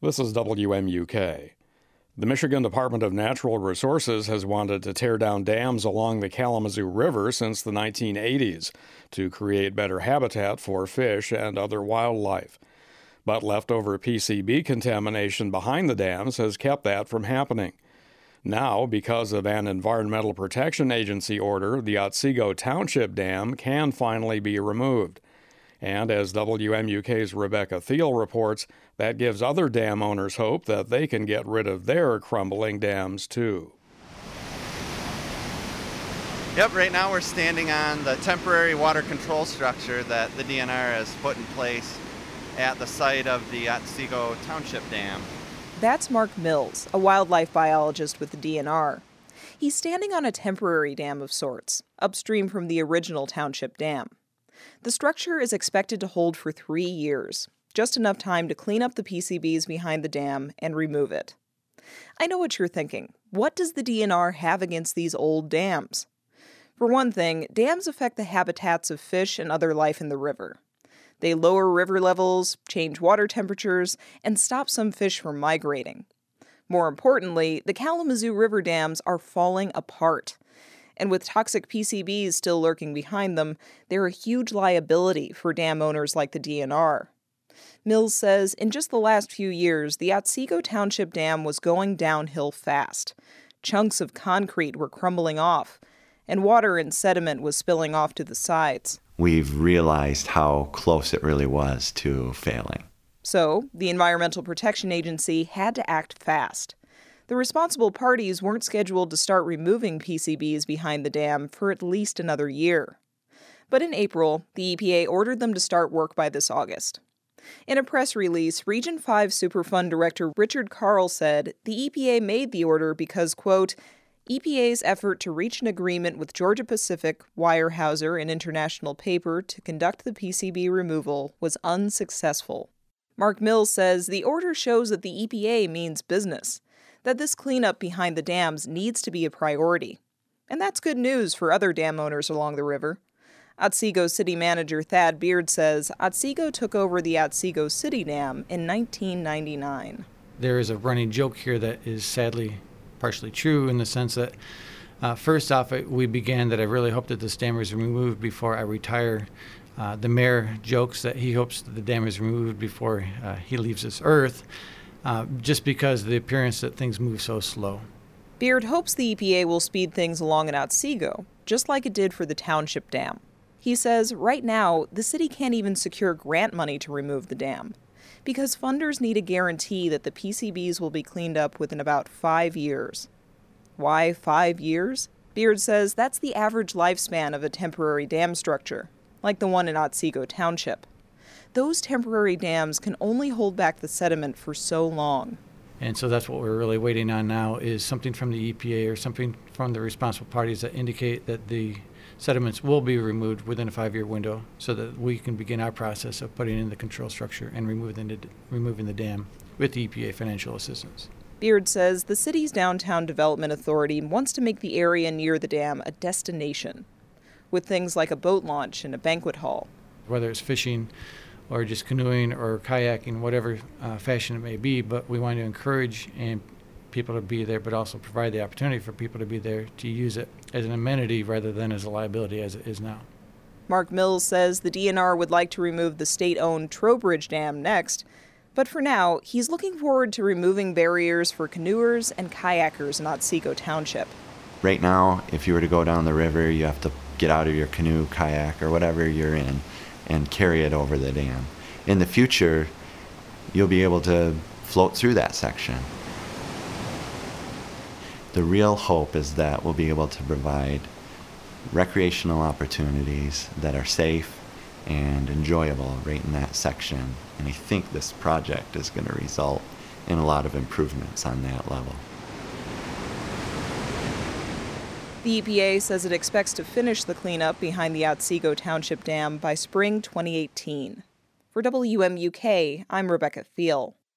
This is WMUK. The Michigan Department of Natural Resources has wanted to tear down dams along the Kalamazoo River since the 1980s to create better habitat for fish and other wildlife. But leftover PCB contamination behind the dams has kept that from happening. Now, because of an Environmental Protection Agency order, the Otsego Township Dam can finally be removed. And as WMUK's Rebecca Thiel reports, that gives other dam owners hope that they can get rid of their crumbling dams too. Yep, right now we're standing on the temporary water control structure that the DNR has put in place at the site of the Otsego Township Dam. That's Mark Mills, a wildlife biologist with the DNR. He's standing on a temporary dam of sorts, upstream from the original township dam. The structure is expected to hold for 3 years, just enough time to clean up the PCBs behind the dam and remove it. I know what you're thinking. What does the DNR have against these old dams? For one thing, dams affect the habitats of fish and other life in the river. They lower river levels, change water temperatures, and stop some fish from migrating. More importantly, the Kalamazoo River dams are falling apart. And with toxic PCBs still lurking behind them, they're a huge liability for dam owners like the DNR. Mills says in just the last few years, the Otsego Township Dam was going downhill fast. Chunks of concrete were crumbling off, and water and sediment was spilling off to the sides. We've realized how close it really was to failing. So, the Environmental Protection Agency had to act fast. The responsible parties weren't scheduled to start removing PCBs behind the dam for at least another year. But in April, the EPA ordered them to start work by this August. In a press release, Region 5 Superfund Director Richard Carl said the EPA made the order because, quote, EPA's effort to reach an agreement with Georgia Pacific, Weyerhaeuser, and International Paper to conduct the PCB removal was unsuccessful. Mark Mills says the order shows that the EPA means business, that this cleanup behind the dams needs to be a priority. And that's good news for other dam owners along the river. Otsego City Manager Thad Beard says Otsego took over the Otsego City Dam in 1999. There is a running joke here that is sadly partially true in the sense that, first off, we began that I really hope that this dam is removed before I retire. The mayor jokes that he hopes that the dam is removed before he leaves this earth, just because of the appearance that things move so slow. Beard hopes the EPA will speed things along in Otsego, just like it did for the Township Dam. He says right now, the city can't even secure grant money to remove the dam, because funders need a guarantee that the PCBs will be cleaned up within about 5 years. Why 5 years? Beard says that's the average lifespan of a temporary dam structure, like the one in Otsego Township. Those temporary dams can only hold back the sediment for so long. And so that's what we're really waiting on now is something from the EPA or something from the responsible parties that indicate that the sediments will be removed within a 5-year window so that we can begin our process of putting in the control structure and removing the dam with the EPA financial assistance. Beard says the city's Downtown Development Authority wants to make the area near the dam a destination, with things like a boat launch and a banquet hall. Whether it's fishing or just canoeing or kayaking, whatever fashion it may be, but we want to encourage people to be there, but also provide the opportunity for people to be there to use it as an amenity rather than as a liability as it is now. Mark Mills says the DNR would like to remove the state-owned Trowbridge Dam next, but for now, he's looking forward to removing barriers for canoers and kayakers in Otsego Township. Right now, if you were to go down the river, you have to get out of your canoe, kayak, or whatever you're in and carry it over the dam. In the future, you'll be able to float through that section. The real hope is that we'll be able to provide recreational opportunities that are safe and enjoyable right in that section. And I think this project is going to result in a lot of improvements on that level. The EPA says it expects to finish the cleanup behind the Otsego Township Dam by spring 2018. For WMUK, I'm Rebecca Thiel.